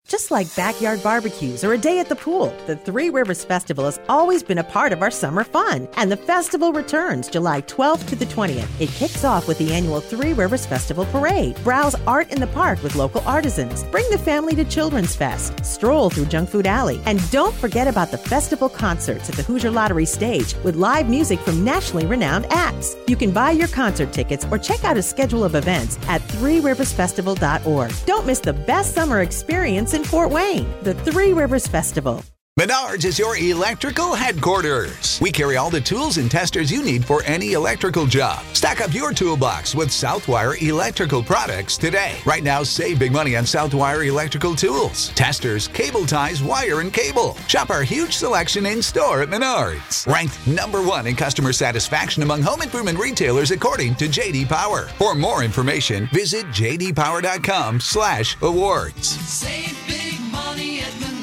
Just like backyard barbecues or a day at the pool, the Three Rivers Festival has always been a part of our summer fun. And the festival returns July 12th to the 20th. It kicks off with the annual Three Rivers Festival Parade. Browse art in the park with local artisans. Bring the family to Children's Fest. Stroll through Junk Food Alley. And don't forget about the festival concerts at the Hoosier Lottery stage with live music from nationally renowned acts. You can buy your concert tickets or check out a schedule of events at threeriversfestival.org. Don't miss the best summer experience in Fort Wayne, the Three Rivers Festival. Menards is your electrical headquarters. We carry all the tools and testers you need for any electrical job. Stack up your toolbox with Southwire electrical products today. Right now, save big money on Southwire electrical tools, testers, cable ties, wire, and cable. Shop our huge selection in store at Menards. Ranked number 1 in customer satisfaction among home improvement retailers according to J.D. Power. For more information, visit jdpower.com/awards. Save big money at Menards.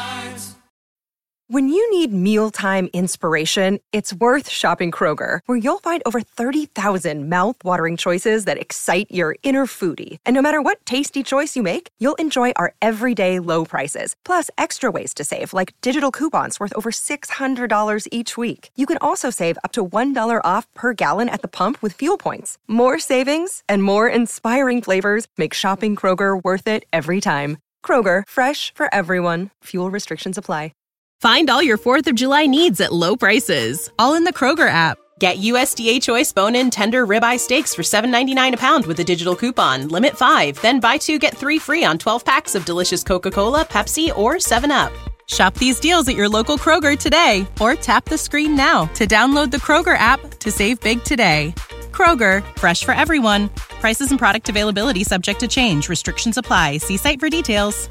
When you need mealtime inspiration, it's worth shopping Kroger, where you'll find over 30,000 mouth-watering choices that excite your inner foodie. And no matter what tasty choice you make, you'll enjoy our everyday low prices, plus extra ways to save, like digital coupons worth over $600 each week. You can also save up to $1 off per gallon at the pump with fuel points. More savings and more inspiring flavors make shopping Kroger worth it every time. Kroger, fresh for everyone. Fuel restrictions apply. Find all your 4th of July needs at low prices, all in the Kroger app. Get USDA Choice bone-in tender ribeye steaks for $7.99 a pound with a digital coupon. Limit 5. Then buy 2, get 3 free on 12 packs of delicious Coca-Cola, Pepsi, or 7-Up. Shop these deals at your local Kroger today, or tap the screen now to download the Kroger app to save big today. Kroger, fresh for everyone. Prices and product availability subject to change. Restrictions apply. See site for details.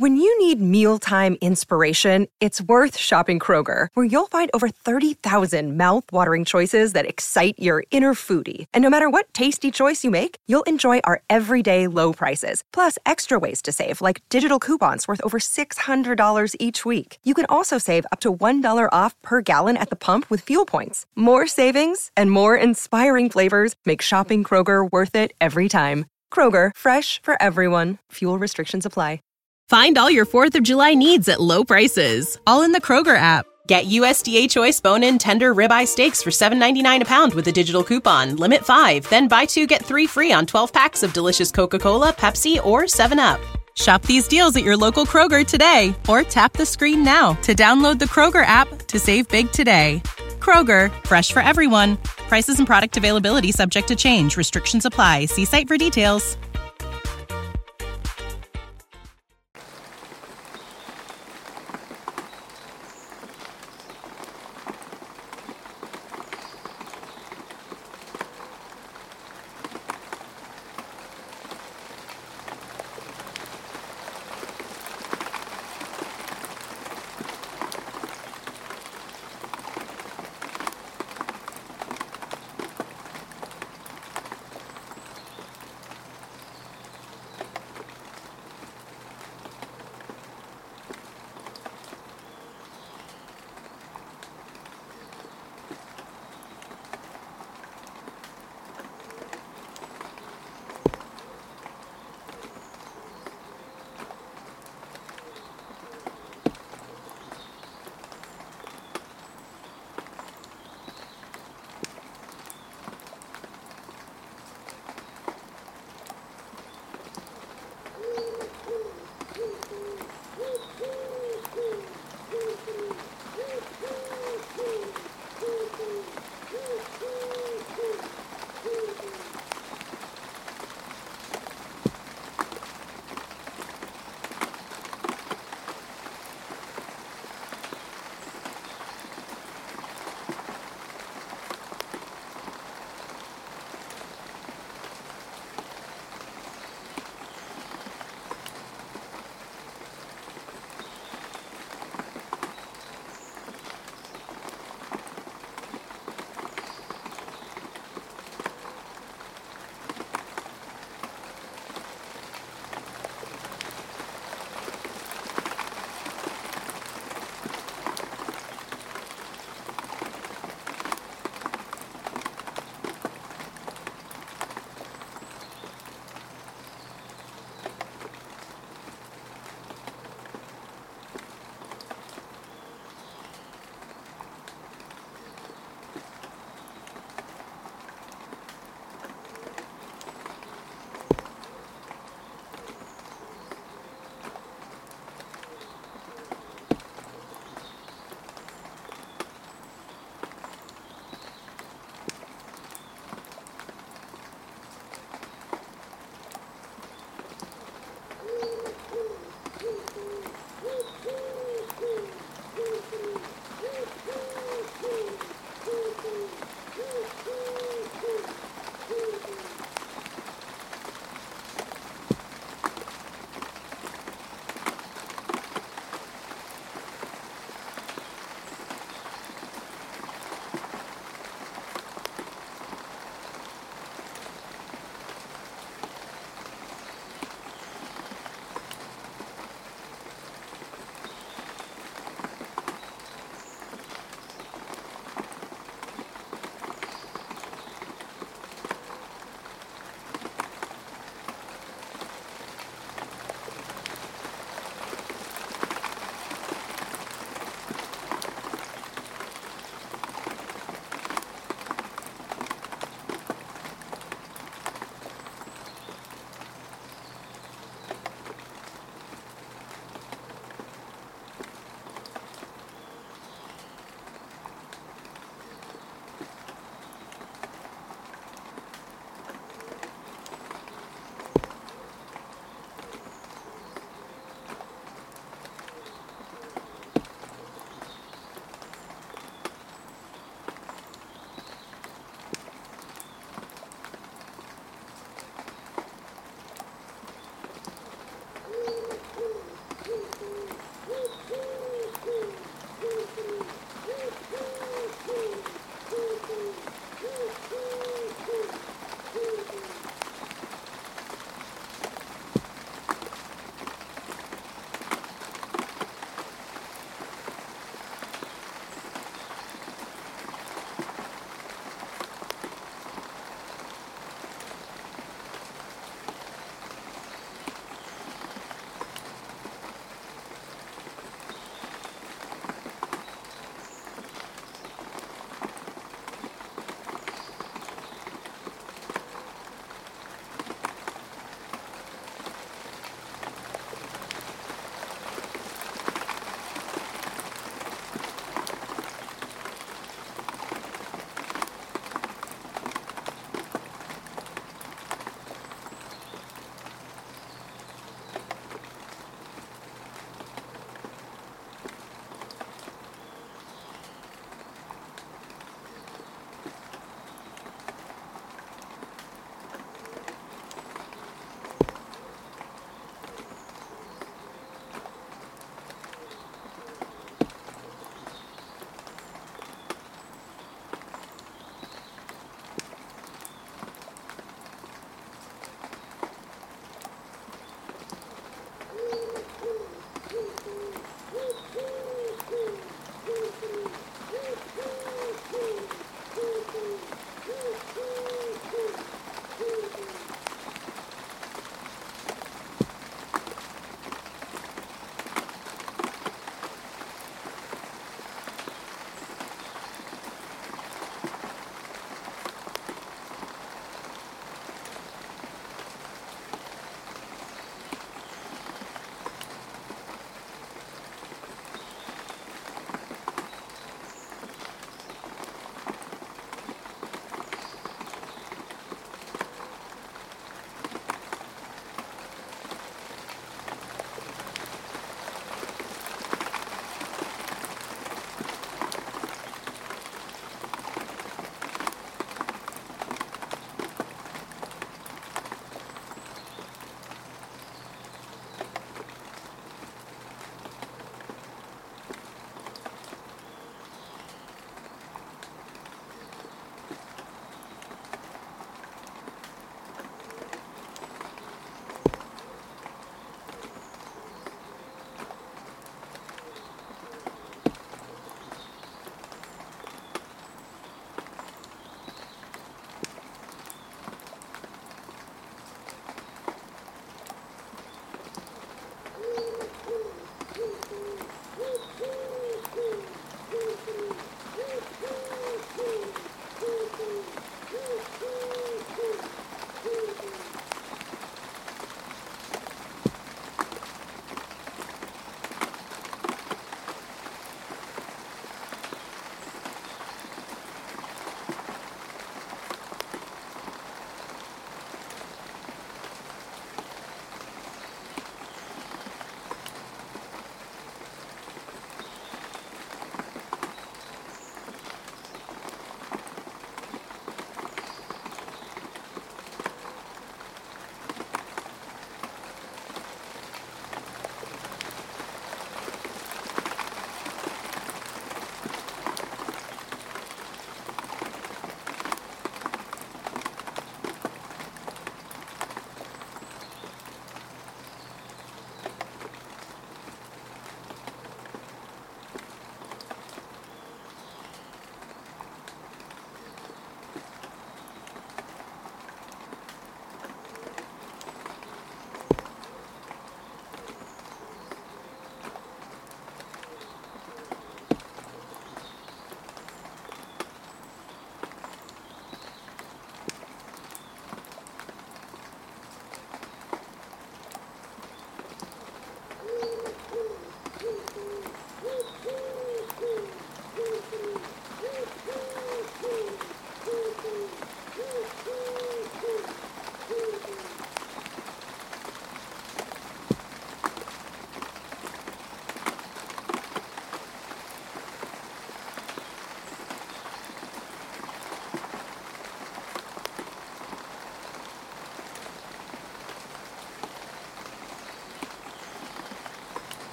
When you need mealtime inspiration, it's worth shopping Kroger, where you'll find over 30,000 mouth-watering choices that excite your inner foodie. And no matter what tasty choice you make, you'll enjoy our everyday low prices, plus extra ways to save, like digital coupons worth over $600 each week. You can also save up to $1 off per gallon at the pump with fuel points. More savings and more inspiring flavors make shopping Kroger worth it every time. Kroger, fresh for everyone. Fuel restrictions apply. Find all your 4th of July needs at low prices, all in the Kroger app. Get USDA Choice bone-in tender ribeye steaks for $7.99 a pound with a digital coupon. Limit 5, then buy 2, get 3 free on 12 packs of delicious Coca-Cola, Pepsi, or 7-Up. Shop these deals at your local Kroger today, or tap the screen now to download the Kroger app to save big today. Kroger, fresh for everyone. Prices and product availability subject to change. Restrictions apply. See site for details.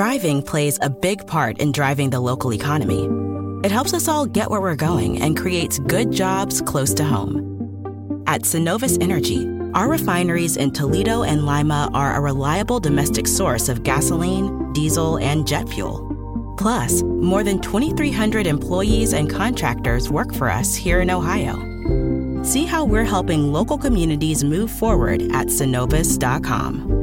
Driving plays a big part in driving the local economy. It helps us all get where we're going and creates good jobs close to home. At Synovus Energy, our refineries in Toledo and Lima are a reliable domestic source of gasoline, diesel, and jet fuel. Plus, more than 2,300 employees and contractors work for us here in Ohio. See how we're helping local communities move forward at Synovus.com.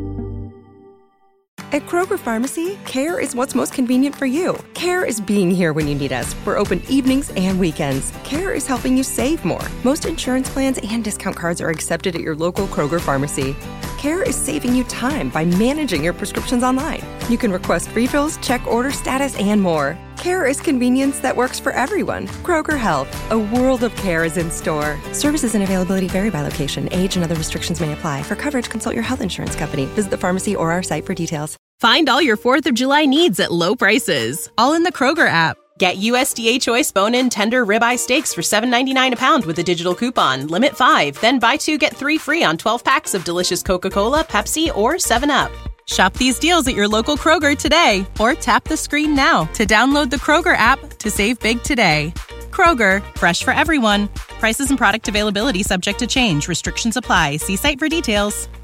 At Kroger Pharmacy, care is what's most convenient for you. Care is being here when you need us. We're open evenings and weekends. Care is helping you save more. Most insurance plans and discount cards are accepted at your local Kroger Pharmacy. Care is saving you time by managing your prescriptions online. You can request refills, check order status, and more. Care is convenience that works for everyone. Kroger Health, a world of care is in store. Services and availability vary by location. Age and other restrictions may apply. For coverage, consult your health insurance company. Visit the pharmacy or our site for details. Find all your 4th of July needs at low prices, all in the Kroger app. Get USDA Choice bone-in tender ribeye steaks for $7.99 a pound with a digital coupon. Limit 5. Then buy 2, get 3 free on 12 packs of delicious Coca-Cola, Pepsi, or 7-Up. Shop these deals at your local Kroger today, or tap the screen now to download the Kroger app to save big today. Kroger, fresh for everyone. Prices and product availability subject to change. Restrictions apply. See site for details.